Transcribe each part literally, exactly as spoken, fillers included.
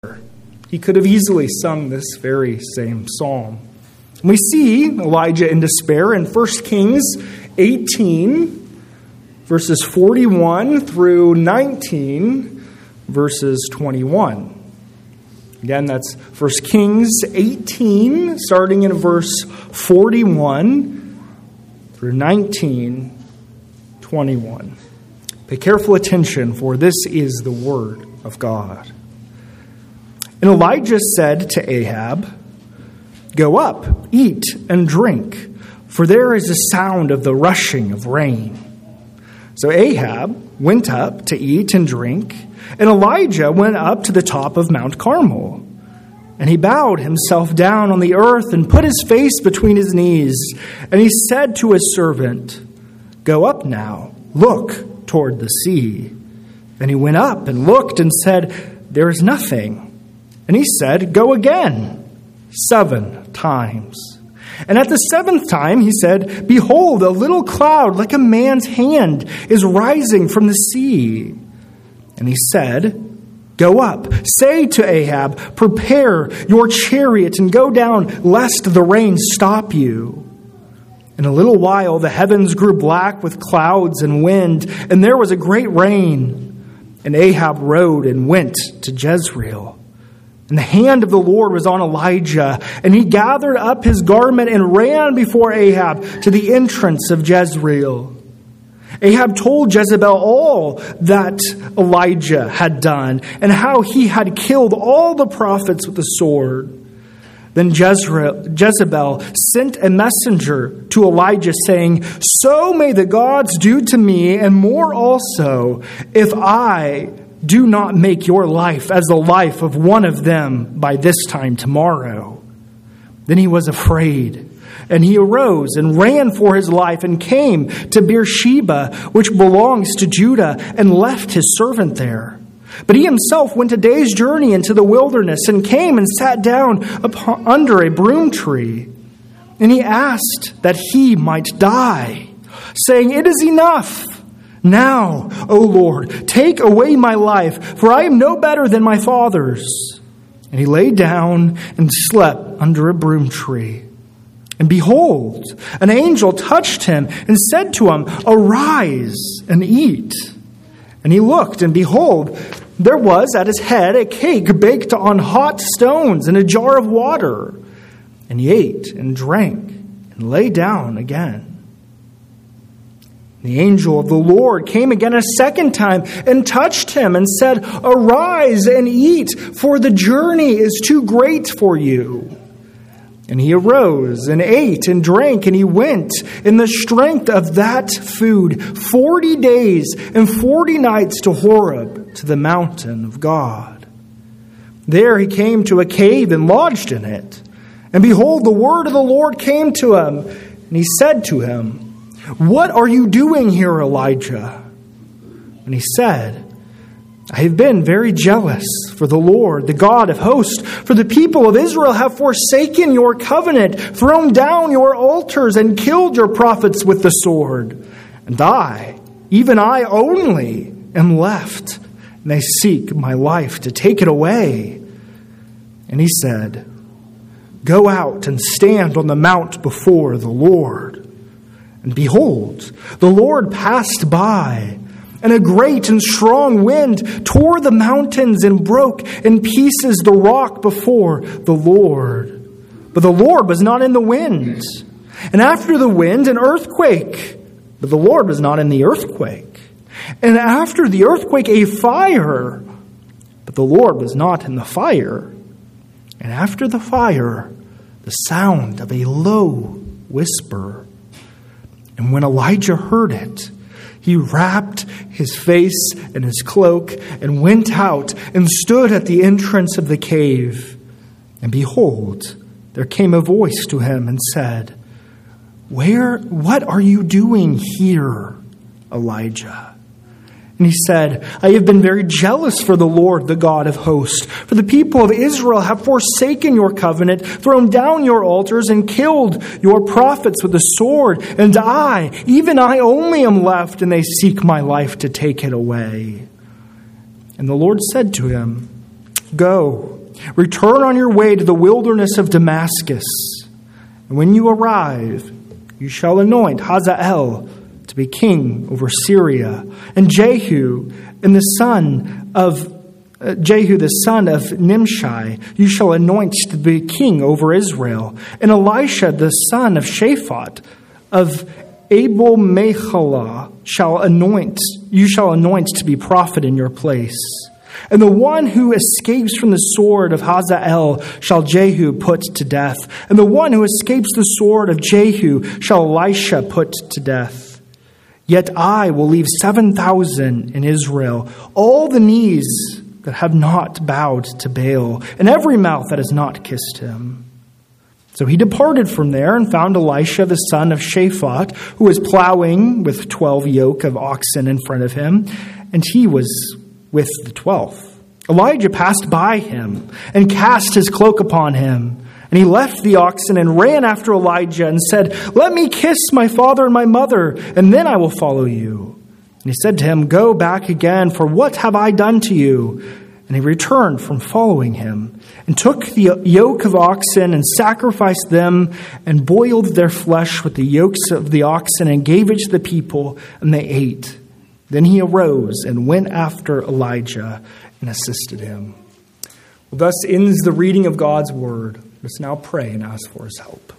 He could have easily sung this very same psalm. We see Elijah in despair in First Kings eighteen, verses forty-one through nineteen, verses twenty-one. Again, that's First Kings eighteen, starting in verse forty-one through nineteen, twenty-one. Pay careful attention, for this is the word of God. And Elijah said to Ahab, "Go up, eat and drink, for there is a sound of the rushing of rain." So Ahab went up to eat and drink, and Elijah went up to the top of Mount Carmel. And he bowed himself down on the earth and put his face between his knees. And he said to his servant, "Go up now, look toward the sea." Then he went up and looked and said, "There is nothing." And he said, "Go again, seven times." And at the seventh time he said, "Behold, a little cloud like a man's hand is rising from the sea." And he said, "Go up, say to Ahab, prepare your chariot and go down, lest the rain stop you." In a little while the heavens grew black with clouds and wind, and there was a great rain. And Ahab rode and went to Jezreel. And the hand of the Lord was on Elijah, and he gathered up his garment and ran before Ahab to the entrance of Jezreel. Ahab told Jezebel all that Elijah had done, and how he had killed all the prophets with the sword. Then Jezreel, Jezebel sent a messenger to Elijah, saying, "So may the gods do to me, and more also, if I do not make your life as the life of one of them by this time tomorrow." Then he was afraid, and he arose and ran for his life and came to Beersheba, which belongs to Judah, and left his servant there. But he himself went a day's journey into the wilderness and came and sat down upon, under a broom tree. And he asked that he might die, saying, "It is enough. Now, O Lord, take away my life, for I am no better than my fathers." And he lay down and slept under a broom tree. And behold, an angel touched him and said to him, "Arise and eat." And he looked, and behold, there was at his head a cake baked on hot stones and a jar of water. And he ate and drank and lay down again. The angel of the Lord came again a second time and touched him and said, "Arise and eat, for the journey is too great for you." And he arose and ate and drank, and he went in the strength of that food forty days and forty nights to Horeb, to the mountain of God. There he came to a cave and lodged in it. And behold, the word of the Lord came to him, and he said to him, "What are you doing here, Elijah?" And he said, "I have been very jealous for the Lord, the God of hosts, for the people of Israel have forsaken your covenant, thrown down your altars, and killed your prophets with the sword. And I, even I only, am left, and they seek my life to take it away." And he said, "Go out and stand on the mount before the Lord." And behold, the Lord passed by, and a great and strong wind tore the mountains and broke in pieces the rock before the Lord. But the Lord was not in the wind. And after the wind, an earthquake. But the Lord was not in the earthquake. And after the earthquake, a fire. But the Lord was not in the fire. And after the fire, the sound of a low whisper. And when Elijah heard it, he wrapped his face in his cloak and went out and stood at the entrance of the cave. And behold, there came a voice to him and said, "Where, what are you doing here, Elijah?" And he said, "I have been very jealous for the Lord, the God of hosts. For the people of Israel have forsaken your covenant, thrown down your altars, and killed your prophets with the sword. And I, even I only am left, and they seek my life to take it away." And the Lord said to him, "Go, return on your way to the wilderness of Damascus. And when you arrive, you shall anoint Hazael to be king over Syria, and Jehu and the son of uh, Jehu the son of Nimshi you shall anoint to be king over Israel, and Elisha the son of Shaphat of Abel Mechalah shall anoint you shall anoint to be prophet in your place. And the one who escapes from the sword of Hazael shall Jehu put to death. And the one who escapes the sword of Jehu shall Elisha put to death. Yet I will leave seven thousand in Israel, all the knees that have not bowed to Baal, and every mouth that has not kissed him. So he departed from there and found Elisha the son of Shaphat, who was plowing with twelve yoke of oxen in front of him, and he was with the twelfth. Elijah passed by him and cast his cloak upon him. And he left the oxen and ran after Elijah and said, "Let me kiss my father and my mother, and then I will follow you." And he said to him, "Go back again, for what have I done to you?" And he returned from following him and took the yoke of oxen and sacrificed them and boiled their flesh with the yokes of the oxen and gave it to the people, and they ate. Then he arose and went after Elijah and assisted him. Well, thus ends the reading of God's word. Let's now pray and ask for his help.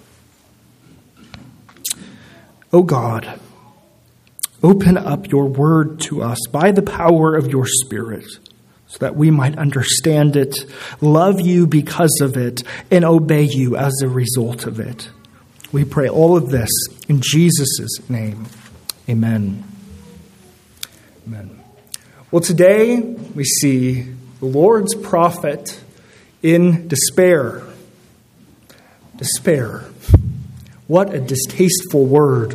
O God, open up your word to us by the power of your Spirit, so that we might understand it, love you because of it, and obey you as a result of it. We pray all of this in Jesus' name. Amen. Amen. Well, today we see the Lord's prophet in despair. Despair. What a distasteful word.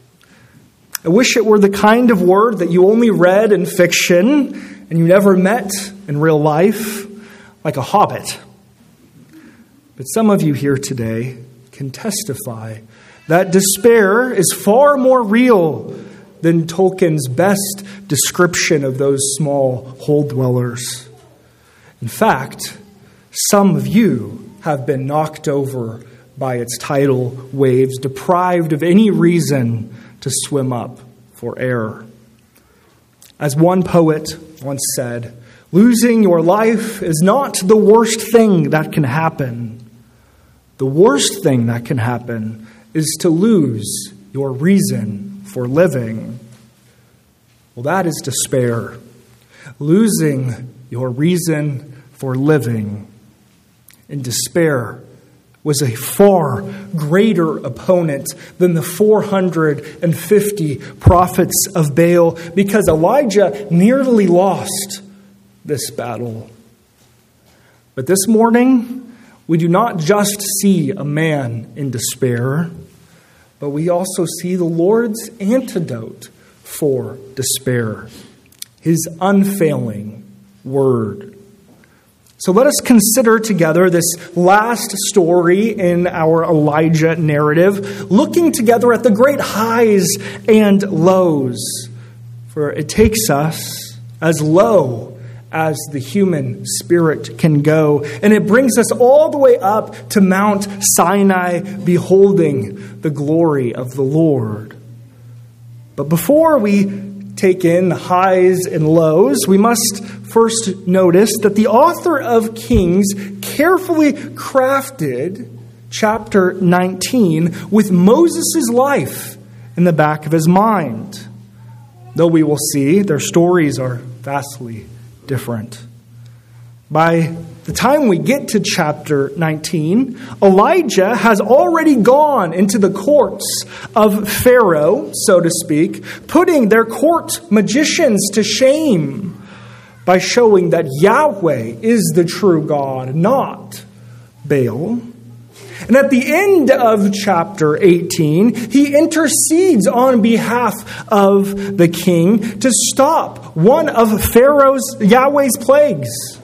I wish it were the kind of word that you only read in fiction and you never met in real life, like a hobbit. But some of you here today can testify that despair is far more real than Tolkien's best description of those small hole dwellers. In fact, some of you have been knocked over by its tidal waves, deprived of any reason to swim up for air. As one poet once said, losing your life is not the worst thing that can happen. The worst thing that can happen is to lose your reason for living. Well, that is despair. Losing your reason for living. And despair was a far greater opponent than the four hundred fifty prophets of Baal, because Elijah nearly lost this battle. But this morning, we do not just see a man in despair, but we also see the Lord's antidote for despair, his unfailing word. So let us consider together this last story in our Elijah narrative, looking together at the great highs and lows. For it takes us as low as the human spirit can go, and it brings us all the way up to Mount Sinai, beholding the glory of the Lord. But before we take in the highs and lows, we must first notice that the author of Kings carefully crafted chapter nineteen with Moses' life in the back of his mind. Though we will see their stories are vastly different. By the time we get to chapter nineteen, Elijah has already gone into the courts of Pharaoh, so to speak, putting their court magicians to shame by showing that Yahweh is the true God, not Baal. And at the end of chapter eighteen, he intercedes on behalf of the king to stop one of Pharaoh's, Yahweh's plagues,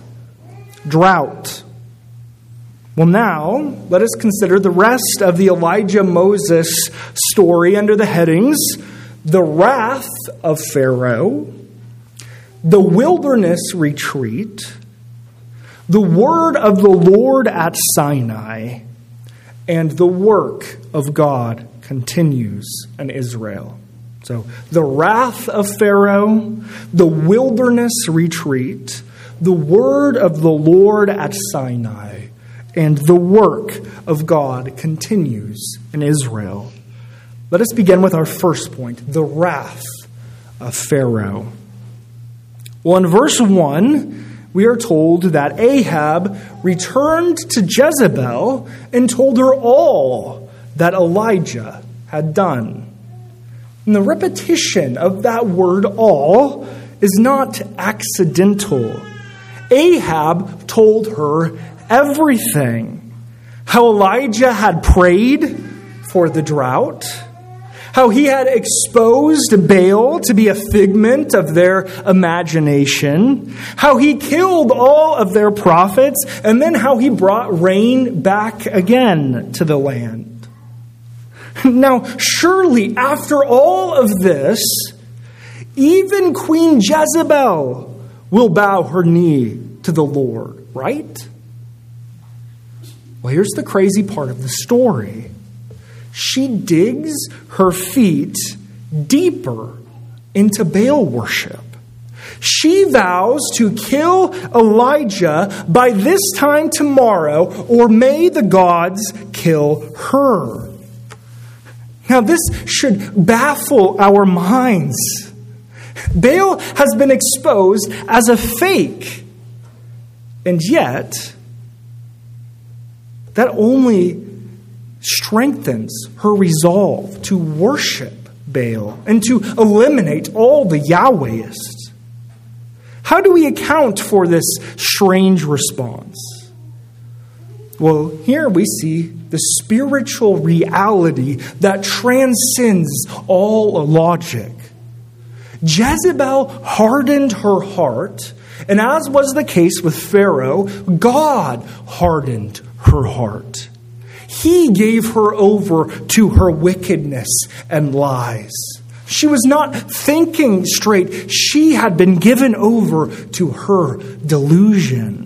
drought. Well, now, let us consider the rest of the Elijah-Moses story under the headings: the wrath of Pharaoh, the wilderness retreat, The word of the Lord at Sinai, and the work of God continues in Israel. So the wrath of Pharaoh, the wilderness retreat, the word of the Lord at Sinai, and the work of God continues in Israel. Let us begin with our first point, the wrath of Pharaoh. Well, in verse one, we are told that Ahab returned to Jezebel and told her all that Elijah had done. And the repetition of that word all is not accidental. Ahab told her everything. How Elijah had prayed for the drought. How he had exposed Baal to be a figment of their imagination. How he killed all of their prophets. And then how he brought rain back again to the land. Now, surely after all of this, even Queen Jezebel will bow her knee to the Lord, right? Well, here's the crazy part of the story. She digs her feet deeper into Baal worship. She vows to kill Elijah by this time tomorrow, or may the gods kill her. Now, this should baffle our minds. Baal has been exposed as a fake, and yet that only strengthens her resolve to worship Baal and to eliminate all the Yahwehists. How do we account for this strange response? Well, here we see the spiritual reality that transcends all logic. Jezebel hardened her heart, and as was the case with Pharaoh, God hardened her heart. He gave her over to her wickedness and lies. She was not thinking straight. She had been given over to her delusion.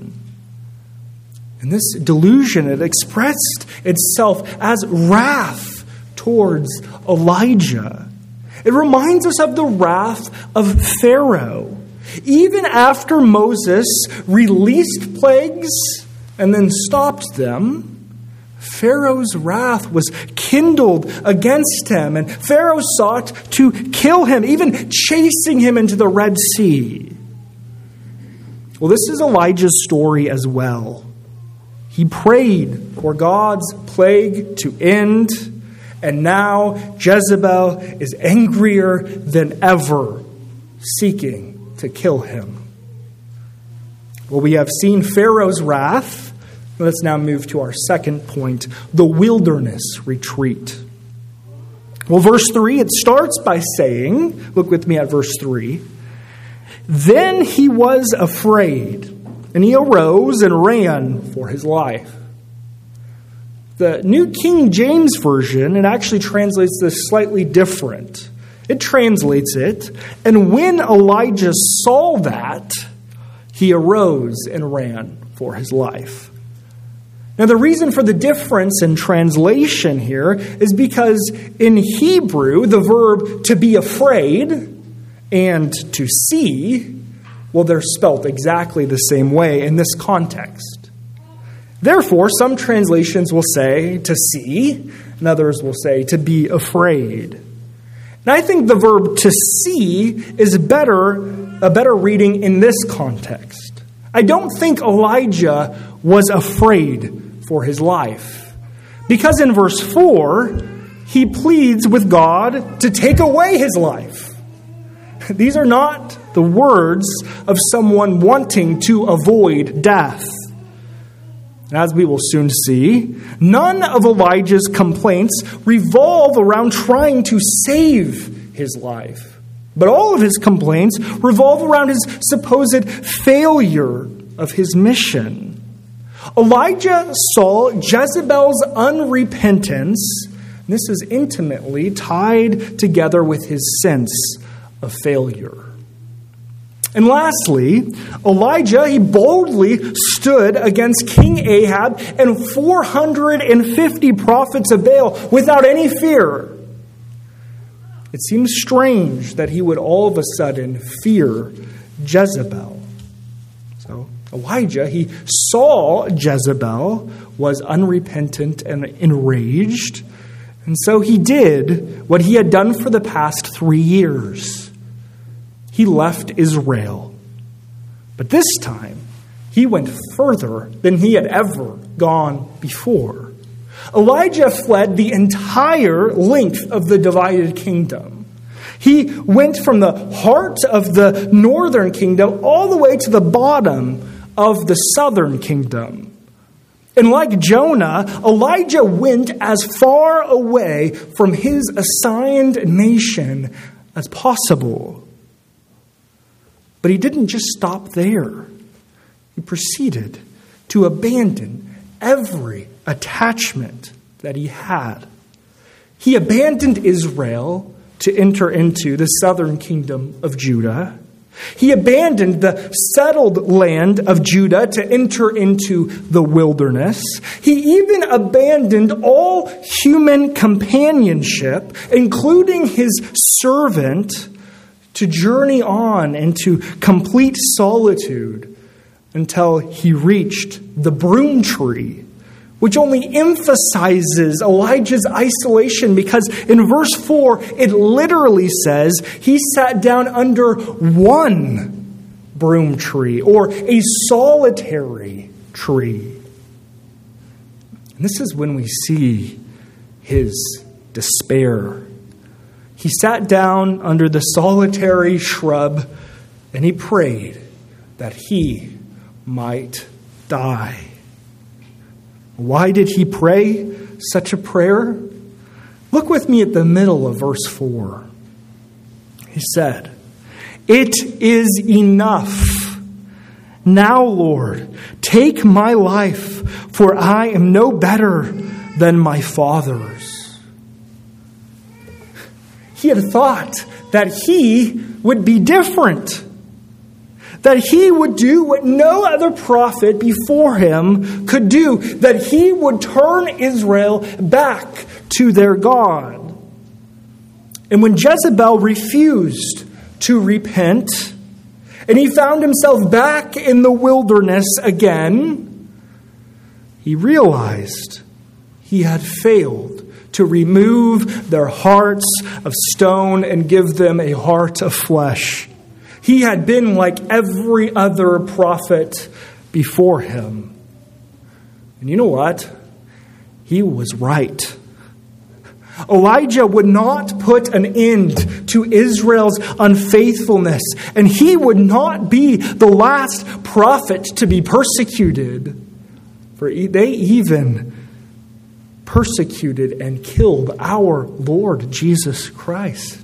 And this delusion, it expressed itself as wrath towards Elijah. It reminds us of the wrath of Pharaoh. Even after Moses released plagues and then stopped them, Pharaoh's wrath was kindled against him, and Pharaoh sought to kill him, even chasing him into the Red Sea. Well, this is Elijah's story as well. He prayed for God's plague to end, and now Jezebel is angrier than ever, seeking to kill him. Well, we have seen Pharaoh's wrath. Let's now move to our second point, the wilderness retreat. Well, verse three, it starts by saying, look with me at verse three, then he was afraid, and he arose and ran for his life. The New King James Version, it actually translates this slightly different. It translates it, and when Elijah saw that, he arose and ran for his life. Now, the reason for the difference in translation here is because in Hebrew, the verb to be afraid and to see, well, they're spelt exactly the same way in this context. Therefore, some translations will say to see, and others will say to be afraid. And I think the verb to see is better, a better reading in this context. I don't think Elijah was afraid for his life, because in verse four, he pleads with God to take away his life. These are not the words of someone wanting to avoid death. And as we will soon see, none of Elijah's complaints revolve around trying to save his life, but all of his complaints revolve around his supposed failure of his mission. Elijah saw Jezebel's unrepentance. This is intimately tied together with his sense of failure. And lastly, Elijah, he boldly stood against King Ahab and four hundred fifty prophets of Baal without any fear. It seems strange that he would all of a sudden fear Jezebel. So Elijah, he saw Jezebel was unrepentant and enraged, and so he did what he had done for the past three years. He left Israel. But this time, he went further than he had ever gone before. Elijah fled the entire length of the divided kingdom. He went from the heart of the northern kingdom all the way to the bottom of the southern kingdom. And like Jonah, Elijah went as far away from his assigned nation as possible. But he didn't just stop there. He proceeded to abandon every attachment that he had. He abandoned Israel to enter into the southern kingdom of Judah. He abandoned the settled land of Judah to enter into the wilderness. He even abandoned all human companionship, including his servant, to journey on into complete solitude until he reached the broom tree, which only emphasizes Elijah's isolation, because in verse four, it literally says he sat down under one broom tree, or a solitary tree. And this is when we see his despair. He sat down under the solitary shrub and he prayed that he might die. Why did he pray such a prayer? Look with me at the middle of verse four. He said, "It is enough. Now, Lord, take my life, for I am no better than my fathers." He had thought that he would be different, that he would do what no other prophet before him could do, that he would turn Israel back to their God. And when Jezebel refused to repent, and he found himself back in the wilderness again, he realized he had failed to remove their hearts of stone and give them a heart of flesh. He had been like every other prophet before him. And you know what? He was right. Elijah would not put an end to Israel's unfaithfulness, and he would not be the last prophet to be persecuted. For they even persecuted and killed our Lord Jesus Christ.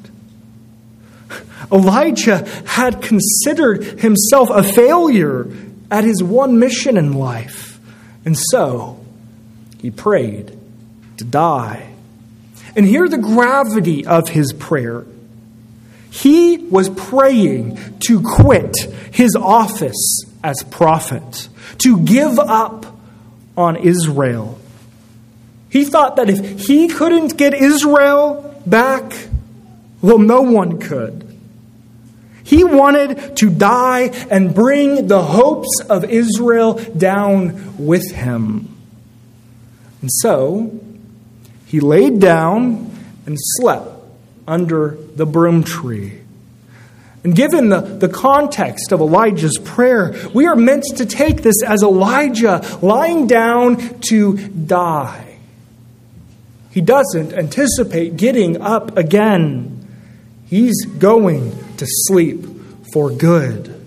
Elijah had considered himself a failure at his one mission in life, and so he prayed to die. And hear the gravity of his prayer. He was praying to quit his office as prophet, to give up on Israel. He thought that if he couldn't get Israel back, well, no one could. He wanted to die and bring the hopes of Israel down with him. And so, he laid down and slept under the broom tree. And given the, the context of Elijah's prayer, we are meant to take this as Elijah lying down to die. He doesn't anticipate getting up again. He's going to sleep for good.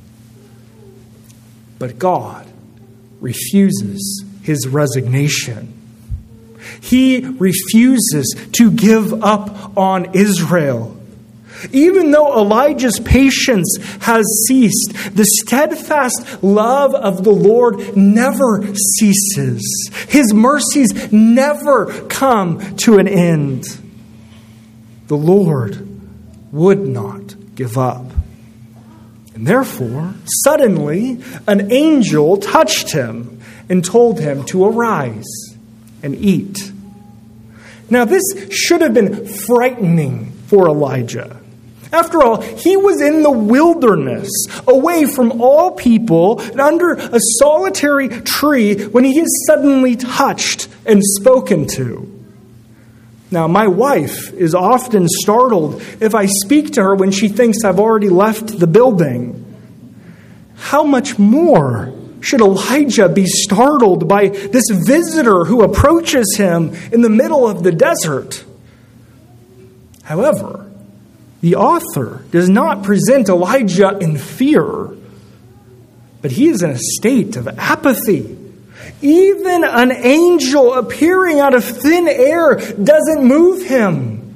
But God refuses his resignation. He refuses to give up on Israel. Even though Elijah's patience has ceased, the steadfast love of the Lord never ceases. His mercies never come to an end. The Lord would not give up. And therefore, suddenly, an angel touched him and told him to arise and eat. Now, this should have been frightening for Elijah. After all, he was in the wilderness, away from all people, and under a solitary tree when he is suddenly touched and spoken to. Now, my wife is often startled if I speak to her when she thinks I've already left the building. How much more should Elijah be startled by this visitor who approaches him in the middle of the desert? However, the author does not present Elijah in fear, but he is in a state of apathy. Even an angel appearing out of thin air doesn't move him.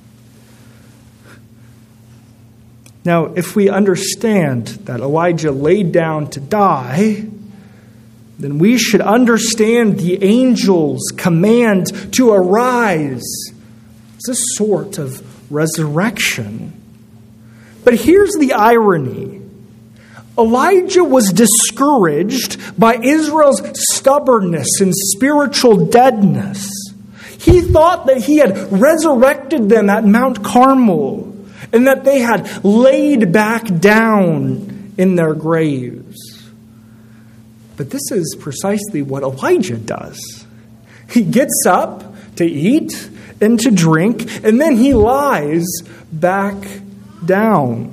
Now, if we understand that Elijah laid down to die, then we should understand the angel's command to arise. It's a sort of resurrection. But here's the irony. Elijah was discouraged by Israel's stubbornness and spiritual deadness. He thought that he had resurrected them at Mount Carmel and that they had laid back down in their graves. But this is precisely what Elijah does. He gets up to eat and to drink, and then he lies back down.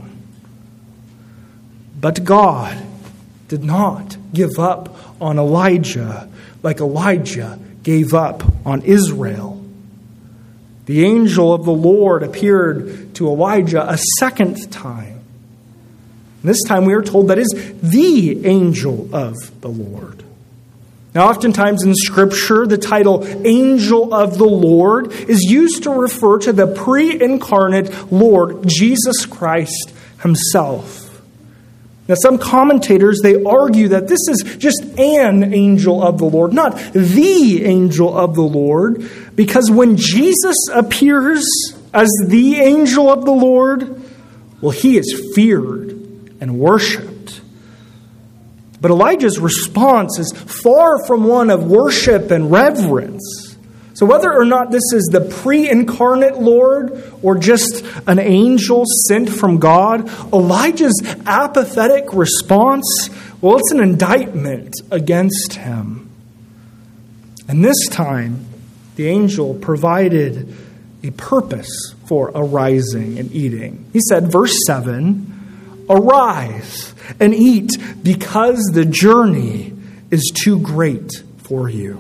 But God did not give up on Elijah like Elijah gave up on Israel. The angel of the Lord appeared to Elijah a second time. And this time we are told that is the angel of the Lord. Now, oftentimes in Scripture, the title angel of the Lord is used to refer to the pre-incarnate Lord Jesus Christ himself. Now, some commentators, they argue that this is just an angel of the Lord, not the angel of the Lord, because when Jesus appears as the angel of the Lord, well, he is feared and worshipped. But Elijah's response is far from one of worship and reverence. So whether or not this is the pre-incarnate Lord or just an angel sent from God, Elijah's apathetic response, well, it's an indictment against him. And this time, the angel provided a purpose for arising and eating. He said, verse seven, "Arise and eat, because the journey is too great for you."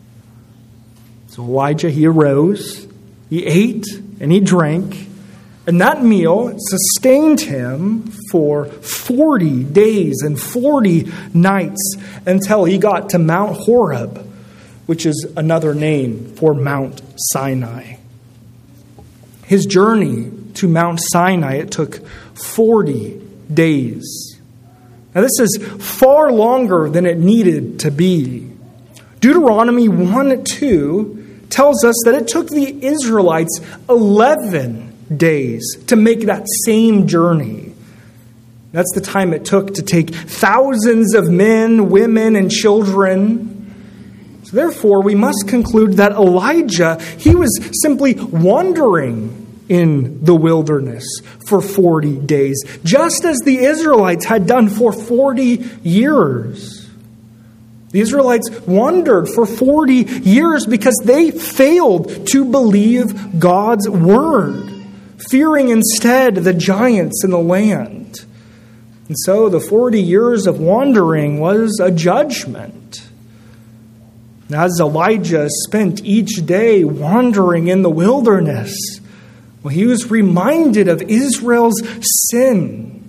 So Elijah, he arose, he ate, and he drank, and that meal sustained him for forty days and forty nights until he got to Mount Horeb, which is another name for Mount Sinai. His journey to Mount Sinai, it took forty days. Now this is far longer than it needed to be. Deuteronomy one two tells us that it took the Israelites eleven days to make that same journey. That's the time it took to take thousands of men, women, and children. So therefore, we must conclude that Elijah, he was simply wandering in the wilderness for forty days, just as the Israelites had done for forty years. The Israelites wandered for forty years because they failed to believe God's word, fearing instead the giants in the land. And so the forty years of wandering was a judgment. As Elijah spent each day wandering in the wilderness, well, he was reminded of Israel's sin.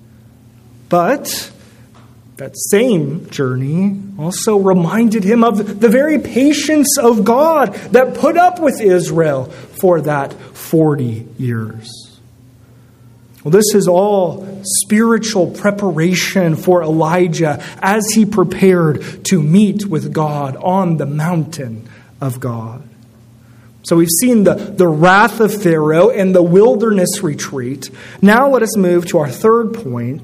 But that same journey also reminded him of the very patience of God that put up with Israel for that forty years. Well, this is all spiritual preparation for Elijah as he prepared to meet with God on the mountain of God. So we've seen the, the wrath of Pharaoh and the wilderness retreat. Now let us move to our third point,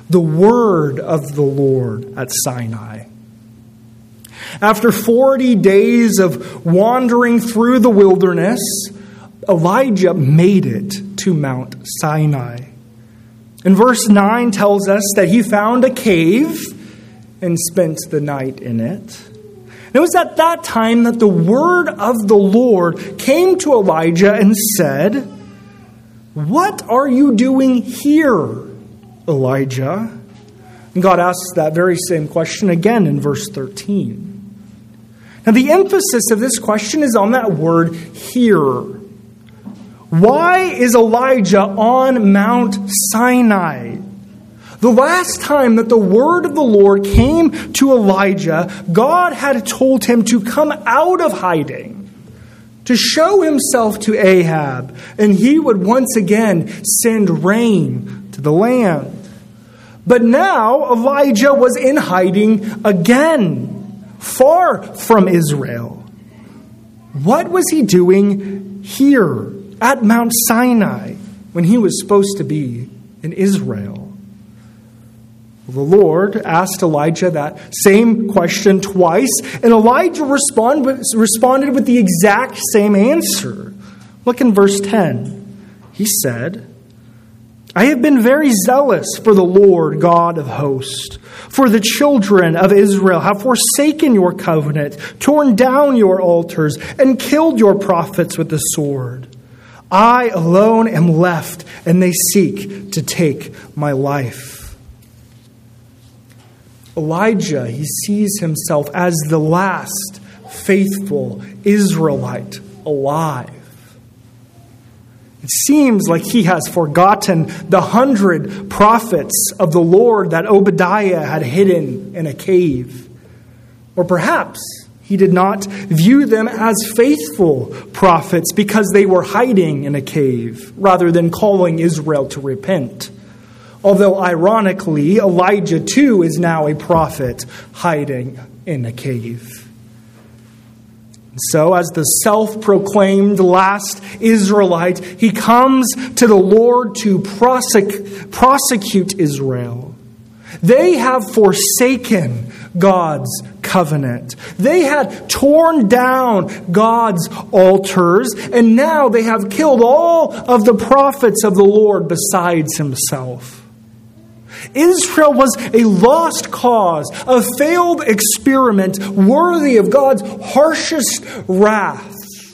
the word of the Lord at Sinai. After forty days of wandering through the wilderness, Elijah made it to Mount Sinai. And verse nine tells us that he found a cave and spent the night in it. And it was at that time that the word of the Lord came to Elijah and said, "What are you doing here, Elijah?" And God asks that very same question again in verse thirteen. Now the emphasis of this question is on that word "here." Why is Elijah on Mount Sinai? The last time that the word of the Lord came to Elijah, God had told him to come out of hiding, to show himself to Ahab, and he would once again send rain to the land. But now Elijah was in hiding again, far from Israel. What was he doing here at Mount Sinai when he was supposed to be in Israel? The Lord asked Elijah that same question twice, and Elijah respond, responded with the exact same answer. Look in verse ten. He said, "I have been very zealous for the Lord God of hosts. For the children of Israel have forsaken your covenant, torn down your altars, and killed your prophets with the sword. I alone am left, and they seek to take my life." Elijah, he sees himself as the last faithful Israelite alive. It seems like he has forgotten the hundred prophets of the Lord that Obadiah had hidden in a cave. Or perhaps he did not view them as faithful prophets because they were hiding in a cave rather than calling Israel to repent. Although ironically, Elijah too is now a prophet hiding in a cave. So, as the self-proclaimed last Israelite, he comes to the Lord to prosec- prosecute Israel. They have forsaken God's covenant. They had torn down God's altars, and now they have killed all of the prophets of the Lord besides himself. Israel was a lost cause, a failed experiment worthy of God's harshest wrath.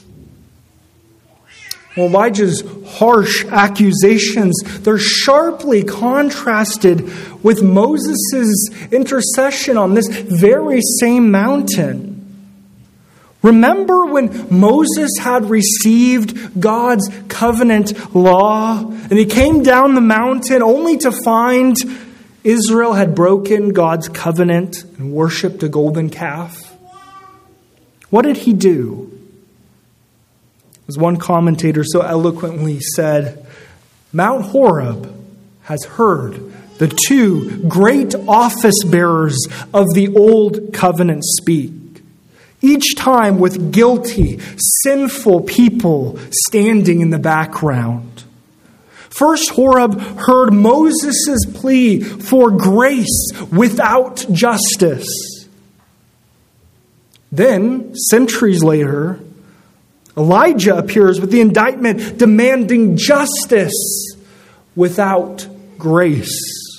Well, Elijah's harsh accusations, they're sharply contrasted with Moses' intercession on this very same mountain. Remember when Moses had received God's covenant law and he came down the mountain only to find Israel had broken God's covenant and worshipped a golden calf? What did he do? As one commentator so eloquently said, Mount Horeb has heard the two great office bearers of the old covenant speak, each time with guilty, sinful people standing in the background. First, Horeb heard Moses' plea for grace without justice. Then, centuries later, Elijah appears with the indictment demanding justice without grace.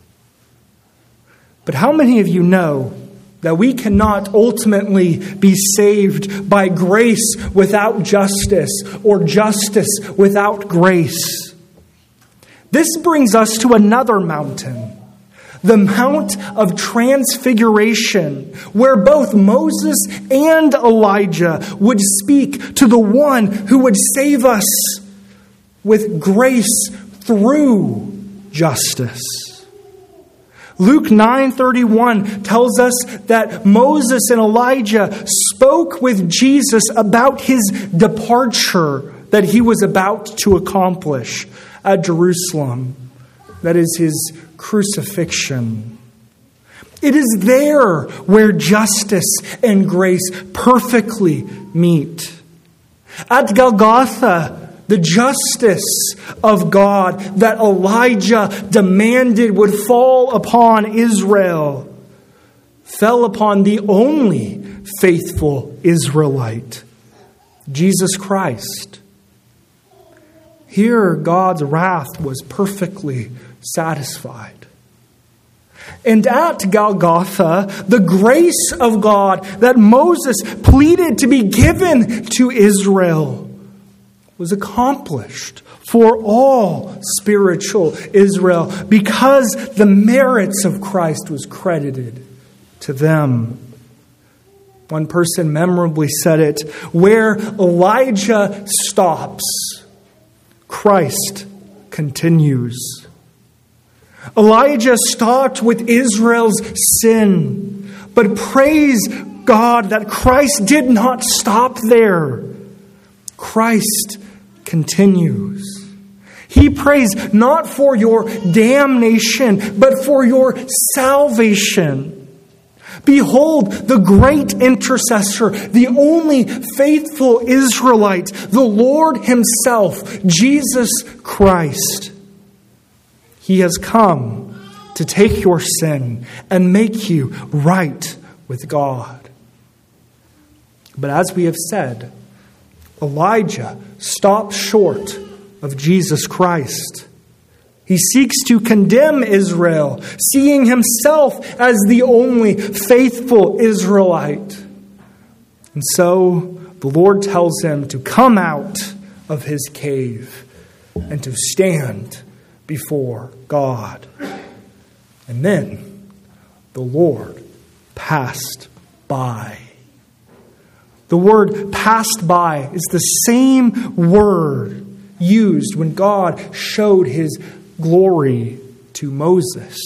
But how many of you know that we cannot ultimately be saved by grace without justice or justice without grace? This brings us to another mountain, the Mount of Transfiguration, where both Moses and Elijah would speak to the one who would save us with grace through justice. Luke nine thirty-one tells us that Moses and Elijah spoke with Jesus about his departure that he was about to accomplish at Jerusalem. That is his crucifixion. It is there where justice and grace perfectly meet. At Golgotha, the justice of God that Elijah demanded would fall upon Israel, fell upon the only faithful Israelite, Jesus Christ. Here, God's wrath was perfectly satisfied. And at Golgotha, the grace of God that Moses pleaded to be given to Israel was accomplished for all spiritual Israel because the merits of Christ was credited to them. One person memorably said it, where Elijah stops, Christ continues. Elijah stopped with Israel's sin, but praise God that Christ did not stop there. Christ continues. He prays not for your damnation, but for your salvation. Behold, the great intercessor, the only faithful Israelite, the Lord Himself, Jesus Christ. He has come to take your sin and make you right with God. But as we have said, Elijah stops short of Jesus Christ. He seeks to condemn Israel, seeing himself as the only faithful Israelite. And so the Lord tells him to come out of his cave and to stand before God. And then the Lord passed by. The word passed by is the same word used when God showed His glory to Moses.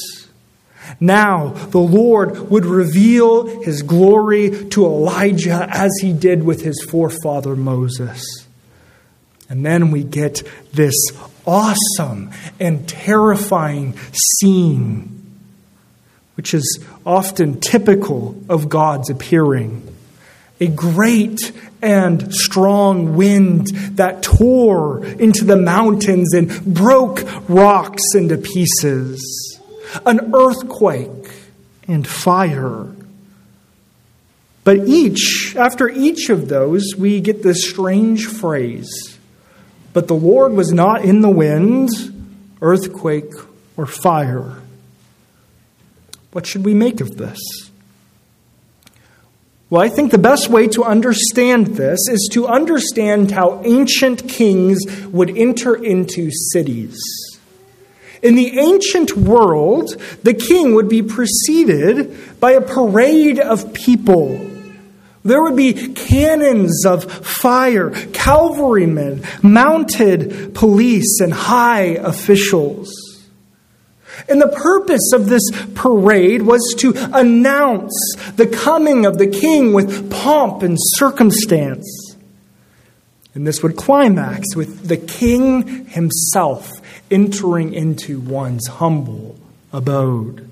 Now the Lord would reveal His glory to Elijah as He did with his forefather Moses. And then we get this awesome and terrifying scene, which is often typical of God's appearing. A great and strong wind that tore into the mountains and broke rocks into pieces. An earthquake and fire. But each, after each of those, we get this strange phrase. But the Lord was not in the wind, earthquake, or fire. What should we make of this? Well, I think the best way to understand this is to understand how ancient kings would enter into cities. In the ancient world, the king would be preceded by a parade of people. There would be cannons of fire, cavalrymen, mounted police, and high officials. And the purpose of this parade was to announce the coming of the king with pomp and circumstance. And this would climax with the king himself entering into one's humble abode.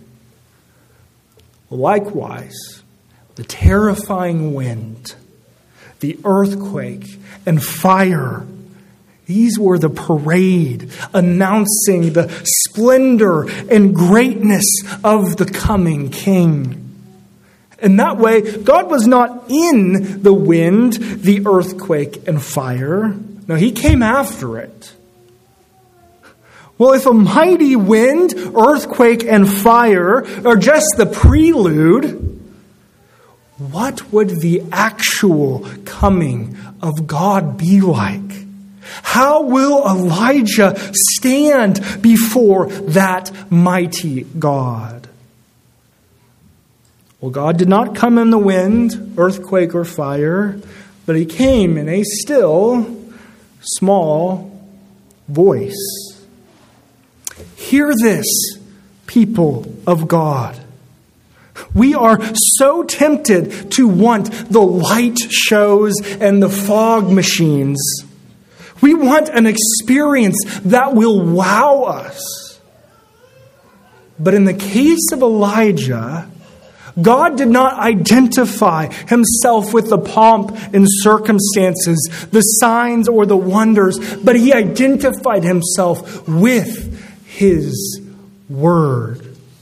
Likewise, the terrifying wind, the earthquake, and fire, these were the parade announcing the splendor and greatness of the coming king. And that way, God was not in the wind, the earthquake, and fire. No, He came after it. Well, if a mighty wind, earthquake, and fire are just the prelude, what would the actual coming of God be like? How will Elijah stand before that mighty God? Well, God did not come in the wind, earthquake, or fire, but He came in a still, small voice. Hear this, people of God. We are so tempted to want the light shows and the fog machines. We want an experience that will wow us. But in the case of Elijah, God did not identify himself with the pomp and circumstances, the signs or the wonders, but he identified himself with his word.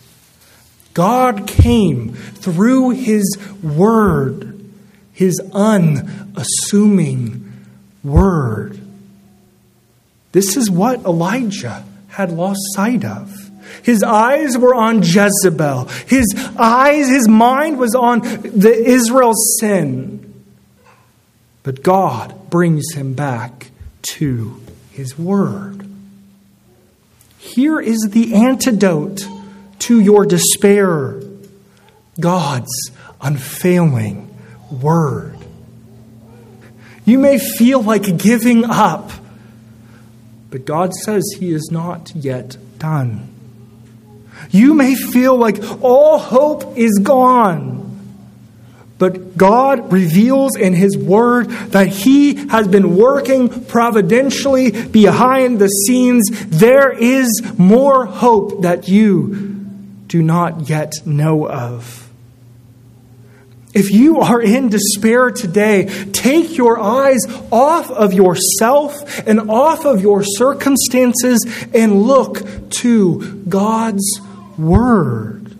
God came through his word, his unassuming word. This is what Elijah had lost sight of. His eyes were on Jezebel. His eyes, his mind was on the Israel's sin. But God brings him back to his word. Here is the antidote to your despair. God's unfailing word. You may feel like giving up, but God says he is not yet done. You may feel like all hope is gone, but God reveals in his word that he has been working providentially behind the scenes. There is more hope that you do not yet know of. If you are in despair today, take your eyes off of yourself and off of your circumstances and look to God's word.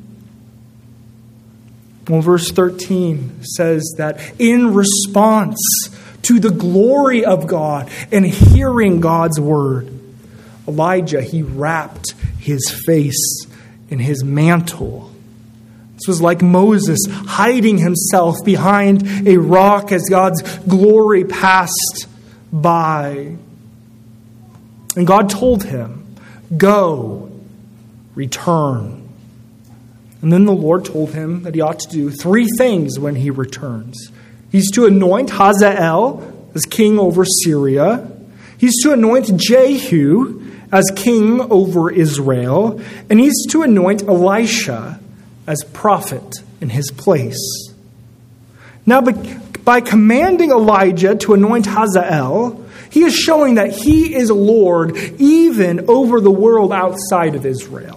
Well, verse thirteen says that in response to the glory of God and hearing God's word, Elijah, he wrapped his face in his mantle. This was like Moses hiding himself behind a rock as God's glory passed by. And God told him, "Go, return." And then the Lord told him that he ought to do three things when he returns. He's to anoint Hazael as king over Syria. He's to anoint Jehu as king over Israel. And he's to anoint Elisha as prophet in his place. Now, by commanding Elijah to anoint Hazael, he is showing that he is Lord even over the world outside of Israel.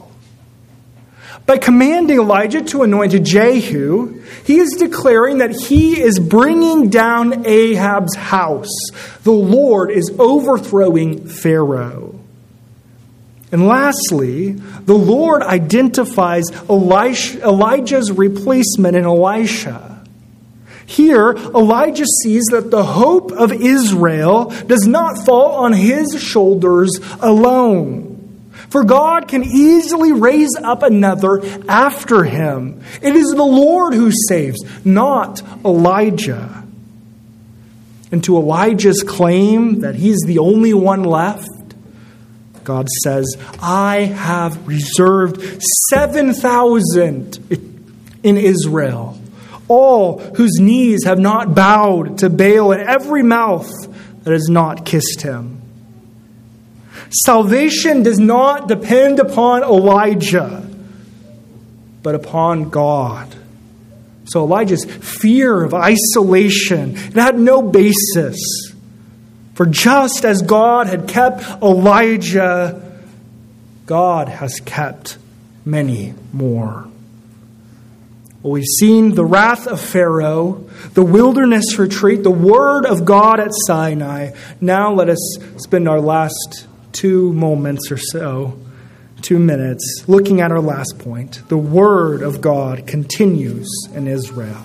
By commanding Elijah to anoint Jehu, he is declaring that he is bringing down Ahab's house. The Lord is overthrowing Pharaoh. And lastly, the Lord identifies Elisha, Elijah's replacement in Elisha. Here, Elijah sees that the hope of Israel does not fall on his shoulders alone. For God can easily raise up another after him. It is the Lord who saves, not Elijah. And to Elijah's claim that he's the only one left, God says, "I have reserved seven thousand in Israel, all whose knees have not bowed to Baal, and every mouth that has not kissed him." Salvation does not depend upon Elijah, but upon God. So Elijah's fear of isolation, it had no basis. For just as God had kept Elijah, God has kept many more. Well, we've seen the wrath of Pharaoh, the wilderness retreat, the word of God at Sinai. Now let us spend our last two moments or so, two minutes, looking at our last point. The word of God continues in Israel.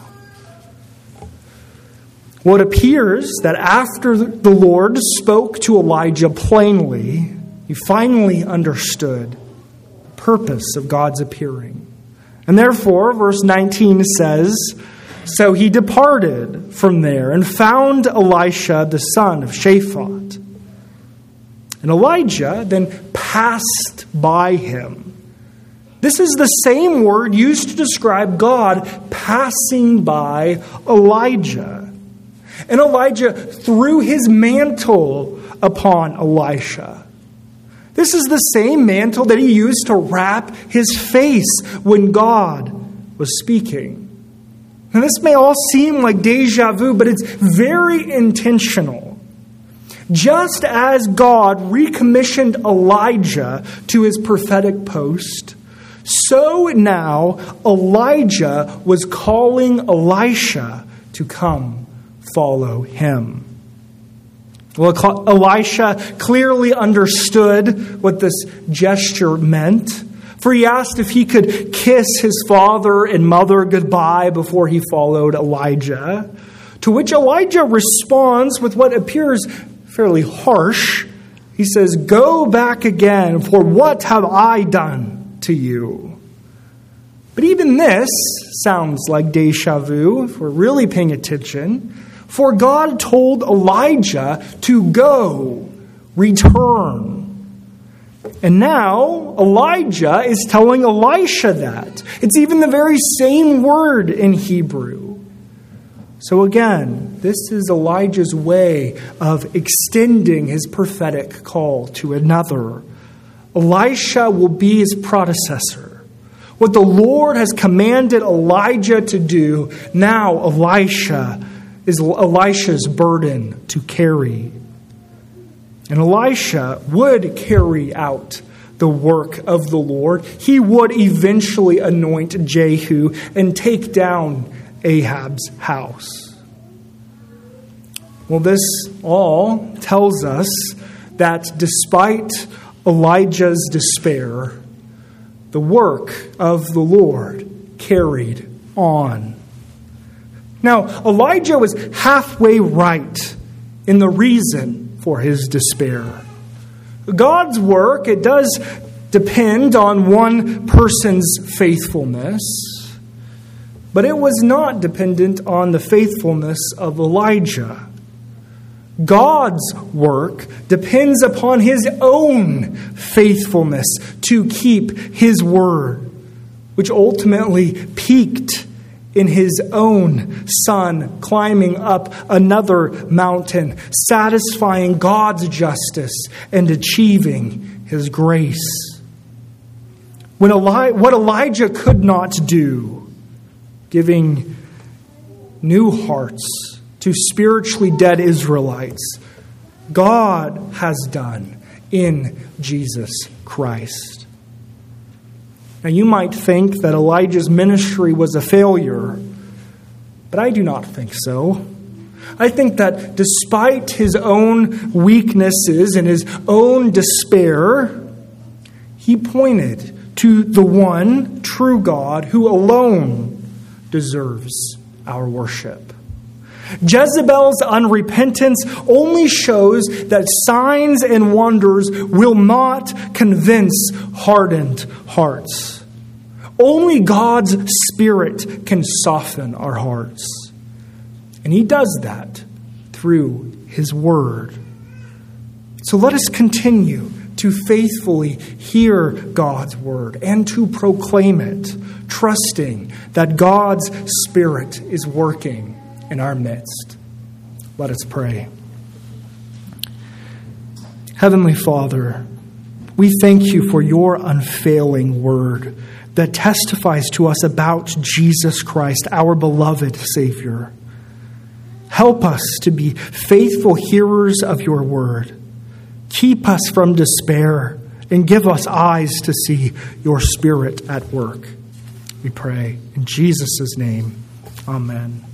Well, it appears that after the Lord spoke to Elijah plainly, he finally understood the purpose of God's appearing. And therefore, verse nineteen says, "So he departed from there and found Elisha, the son of Shaphat. And Elijah then passed by him." This is the same word used to describe God passing by Elijah. And Elijah threw his mantle upon Elisha. This is the same mantle that he used to wrap his face when God was speaking. And this may all seem like deja vu, but it's very intentional. Just as God recommissioned Elijah to his prophetic post, So now Elijah was calling Elisha to come follow him. Well, Elisha clearly understood what this gesture meant, for he asked if he could kiss his father and mother goodbye before he followed Elijah, to which Elijah responds with what appears fairly harsh. He says, "Go back again, for what have I done to you?" But even this sounds like deja vu, if we're really paying attention. For God told Elijah to go, return. And now Elijah is telling Elisha that. It's even the very same word in Hebrew. So again, this is Elijah's way of extending his prophetic call to another. Elisha will be his predecessor. What the Lord has commanded Elijah to do, now Elisha is Elisha's burden to carry. And Elisha would carry out the work of the Lord. He would eventually anoint Jehu and take down Ahab's house. Well, this all tells us that despite Elijah's despair, the work of the Lord carried on. Now, Elijah was halfway right in the reason for his despair. God's work, it does depend on one person's faithfulness, but it was not dependent on the faithfulness of Elijah. God's work depends upon his own faithfulness to keep his word, which ultimately peaked in his own son climbing up another mountain, satisfying God's justice and achieving his grace. When Eli- what Elijah could not do, giving new hearts to spiritually dead Israelites, God has done in Jesus Christ. Now, you might think that Elijah's ministry was a failure, but I do not think so. I think that despite his own weaknesses and his own despair, he pointed to the one true God who alone deserves our worship. Jezebel's unrepentance only shows that signs and wonders will not convince hardened hearts. Only God's Spirit can soften our hearts. And He does that through His Word. So let us continue to faithfully hear God's Word and to proclaim it, trusting that God's Spirit is working in our midst. Let us pray. Heavenly Father, we thank you for your unfailing word that testifies to us about Jesus Christ, our beloved Savior. Help us to be faithful hearers of your word. Keep us from despair and give us eyes to see your Spirit at work. We pray in Jesus' name. Amen.